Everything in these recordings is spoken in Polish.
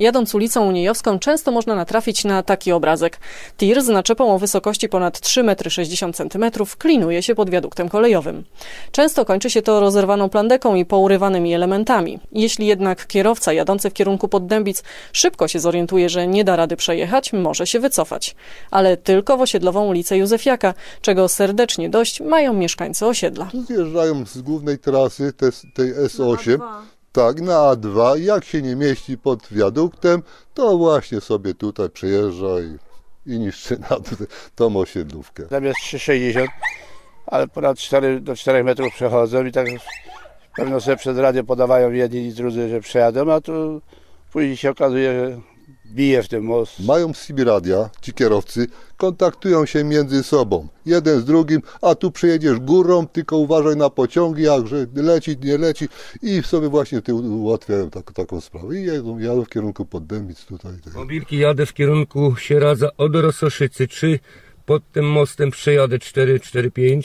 Jadąc ulicą Uniejowską często można natrafić na taki obrazek. Tir z naczepą o wysokości ponad 3,60 m klinuje się pod wiaduktem kolejowym. Często kończy się to rozerwaną plandeką i pourywanymi elementami. Jeśli jednak kierowca jadący w kierunku Poddębic szybko się zorientuje, że nie da rady przejechać, może się wycofać. Ale tylko w osiedlową ulicę Józefiaka, czego serdecznie dość mają mieszkańcy osiedla. Tu zjeżdżają z głównej trasy tej S8, tak, na A2. Jak się nie mieści pod wiaduktem, to właśnie sobie tutaj przejeżdża i niszczy na tą osiedlówkę. Tam jest 3,60, ale ponad 4 do 4 metrów przechodzą i tak pewno sobie przez radio podawają jedni i drudzy, że przejadą, a tu później się okazuje, że bije w tym most. Mają CB radia, ci kierowcy, kontaktują się między sobą, jeden z drugim, a tu przejedziesz górą, tylko uważaj na pociągi, jakże leci, nie leci i sobie właśnie ułatwiają taką sprawę i jadą w kierunku Poddębic tutaj. Mobilki jadę w kierunku Sieradza od Rossoszycy, czy pod tym mostem przejadę 4,45.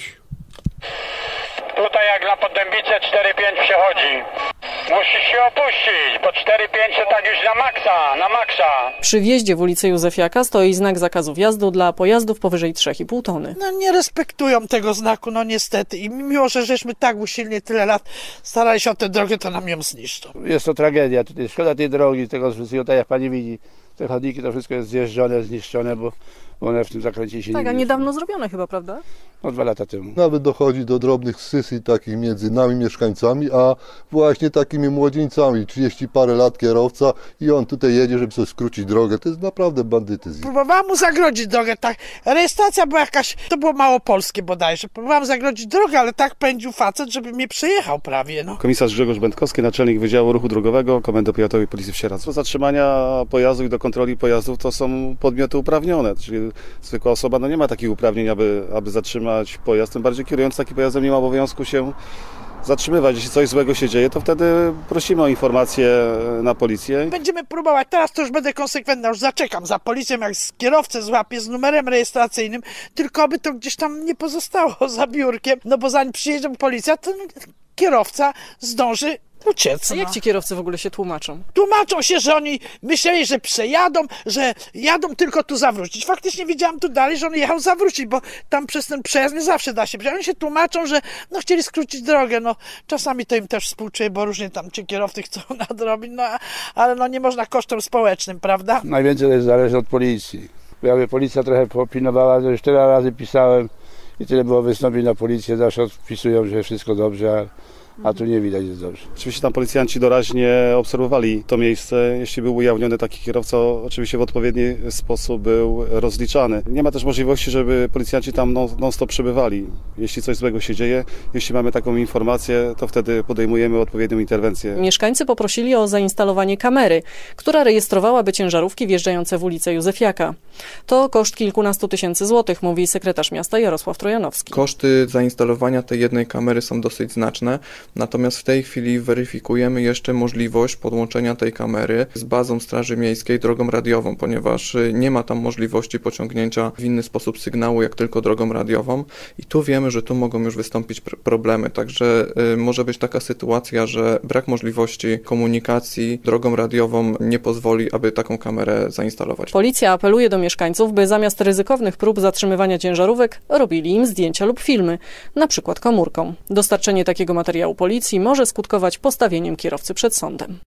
Tutaj jak na Poddębice 4,5 przechodzi. Musisz się opuścić, bo 4,5 to tak już na maksa. Przy wjeździe w ulicę Józefiaka stoi znak zakazu wjazdu dla pojazdów powyżej 3,5 tony. No nie respektują tego znaku, no niestety. I mimo, że żeśmy tak usilnie tyle lat starali się o tę drogę, to nam ją zniszczą. Jest to tragedia, tutaj szkoda tej drogi, tego wszystkiego, tak jak pani widzi, te chodniki to wszystko jest zjeżdżone, zniszczone, bo one w tym zakręcie się Tak, a niedawno zrobione chyba, prawda? No 2 lata temu. Nawet dochodzi do drobnych scysji takich między nami mieszkańcami, a właśnie takimi młodzieńcami, 30 parę lat kierowca i on tutaj jedzie, żeby sobie skrócić drogę. To jest naprawdę bandytyzm. Próbowałam mu zagrodzić drogę, tak. Rejestracja była jakaś, to było małopolskie bodajże. Próbowałam zagrodzić drogę, ale tak pędził facet, żeby mnie przejechał prawie, no. Komisarz Grzegorz Będkowski, naczelnik Wydziału Ruchu Drogowego Komendy Powiatowej Policji w Sieradzu. Do zatrzymania pojazdu i do kontroli pojazdów to są podmioty uprawnione, czyli zwykła osoba nie ma takich uprawnień, aby zatrzymać pojazd, tym bardziej kierując takim pojazdem nie ma obowiązku się zatrzymywać. Jeśli coś złego się dzieje, to wtedy prosimy o informację na policję. Będziemy próbować, teraz to już będę konsekwentna, już zaczekam za policją, jak kierowcę złapię z numerem rejestracyjnym, tylko by to gdzieś tam nie pozostało za biurkiem, no bo zanim przyjedzie policja, to kierowca zdąży uciec. A jak ci kierowcy w ogóle się tłumaczą? Tłumaczą się, że oni myśleli, że przejadą, że jadą tylko tu zawrócić. Faktycznie widziałam tu dalej, że on jechał zawrócić, bo tam przez ten przejazd nie zawsze da się przejść. Oni się tłumaczą, że no chcieli skrócić drogę. No czasami to im też współczuję, bo różnie tam ci kierowcy chcą nadrobić, no ale no nie można kosztem społecznym, prawda? Najwięcej to zależy od policji. Jakby policja trochę popilnowała, że już tyle razy pisałem i tyle było wystąpień na policję, zawsze odpisują, że wszystko dobrze, a tu nie widać, jest dobrze. Oczywiście tam policjanci doraźnie obserwowali to miejsce. Jeśli był ujawniony taki kierowca, oczywiście w odpowiedni sposób był rozliczany. Nie ma też możliwości, żeby policjanci tam non-stop przebywali. Jeśli coś złego się dzieje, jeśli mamy taką informację, to wtedy podejmujemy odpowiednią interwencję. Mieszkańcy poprosili o zainstalowanie kamery, która rejestrowałaby ciężarówki wjeżdżające w ulicę Józefiaka. To koszt kilkunastu tysięcy złotych, mówi sekretarz miasta Jarosław Trojanowski. Koszty zainstalowania tej jednej kamery są dosyć znaczne. Natomiast w tej chwili weryfikujemy jeszcze możliwość podłączenia tej kamery z bazą Straży Miejskiej drogą radiową, ponieważ nie ma tam możliwości pociągnięcia w inny sposób sygnału, jak tylko drogą radiową i tu wiemy, że tu mogą już wystąpić problemy, także może być taka sytuacja, że brak możliwości komunikacji drogą radiową nie pozwoli, aby taką kamerę zainstalować. Policja apeluje do mieszkańców, by zamiast ryzykownych prób zatrzymywania ciężarówek robili im zdjęcia lub filmy, na przykład komórką. Dostarczenie takiego materiału policji może skutkować postawieniem kierowcy przed sądem.